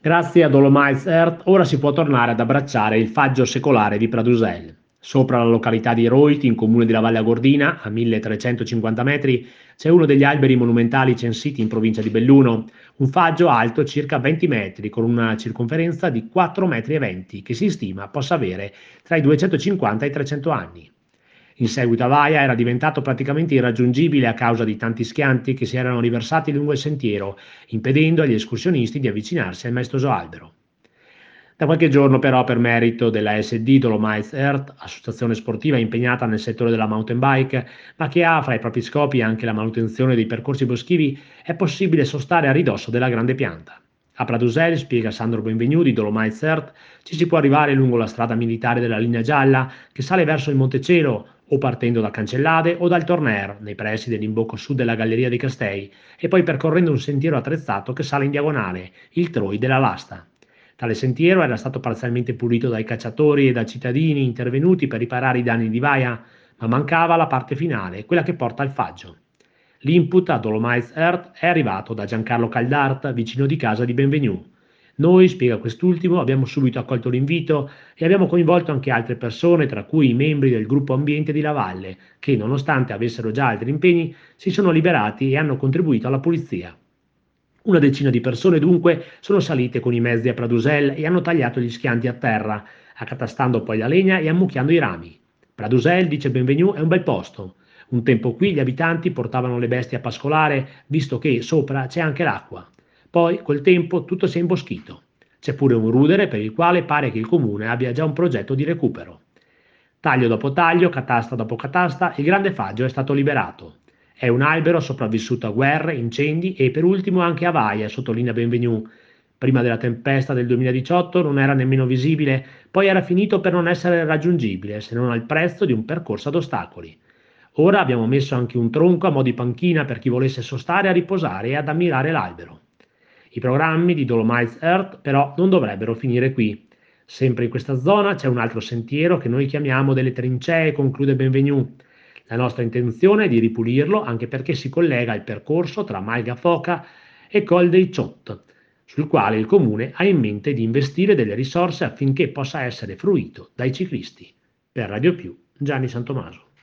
Grazie a Dolomites Earth ora si può tornare ad abbracciare il faggio secolare di Pradusel. Sopra la località di Roiti, in comune di La Valle Agordina, a 1350 metri, c'è uno degli alberi monumentali censiti in provincia di Belluno, un faggio alto circa 20 metri con una circonferenza di 4,20 metri che si stima possa avere tra i 250 e i 300 anni. In seguito a Vaia era diventato praticamente irraggiungibile a causa di tanti schianti che si erano riversati lungo il sentiero, impedendo agli escursionisti di avvicinarsi al maestoso albero. Da qualche giorno però, per merito della ASD Dolomites Earth, associazione sportiva impegnata nel settore della mountain bike, ma che ha fra i propri scopi anche la manutenzione dei percorsi boschivi, è possibile sostare a ridosso della grande pianta. A Pradusel, spiega Sandro Benvenu di Dolomites Earth, ci si può arrivare lungo la strada militare della linea gialla che sale verso il Montecelo o partendo da Cancellade o dal Torner, nei pressi dell'imbocco sud della Galleria dei Castei, e poi percorrendo un sentiero attrezzato che sale in diagonale, il Troi della Lasta. Tale sentiero era stato parzialmente pulito dai cacciatori e dai cittadini intervenuti per riparare i danni di Vaia, ma mancava la parte finale, quella che porta al faggio. L'input a Dolomites Earth è arrivato da Giancarlo Caldart, vicino di casa di Benvenu. Noi, spiega quest'ultimo, abbiamo subito accolto l'invito e abbiamo coinvolto anche altre persone, tra cui i membri del gruppo ambiente di Lavalle, che, nonostante avessero già altri impegni, si sono liberati e hanno contribuito alla pulizia. Una decina di persone dunque sono salite con i mezzi a Pradusel e hanno tagliato gli schianti a terra, accatastando poi la legna e ammucchiando i rami. Pradusel, dice Benvenu, è un bel posto. Un tempo qui gli abitanti portavano le bestie a pascolare, visto che sopra c'è anche l'acqua. Poi, col tempo, tutto si è imboschito. C'è pure un rudere per il quale pare che il comune abbia già un progetto di recupero. Taglio dopo taglio, catasta dopo catasta, il grande faggio è stato liberato. È un albero sopravvissuto a guerre, incendi e per ultimo anche a Vaia, sottolinea Benvenu. Prima della tempesta del 2018 non era nemmeno visibile, poi era finito per non essere raggiungibile, se non al prezzo di un percorso ad ostacoli. Ora abbiamo messo anche un tronco a mo' di panchina per chi volesse sostare a riposare e ad ammirare l'albero. I programmi di Dolomites Earth però non dovrebbero finire qui. Sempre in questa zona c'è un altro sentiero che noi chiamiamo delle trincee, conclude Benvenu. La nostra intenzione è di ripulirlo anche perché si collega al percorso tra Malga Foca e Col dei Ciot, sul quale il comune ha in mente di investire delle risorse affinché possa essere fruito dai ciclisti. Per Radio Più, Gianni Santomaso.